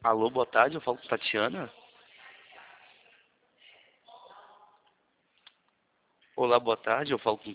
Alô, boa tarde, eu falo com Tatiana. Olá, boa tarde, eu falo com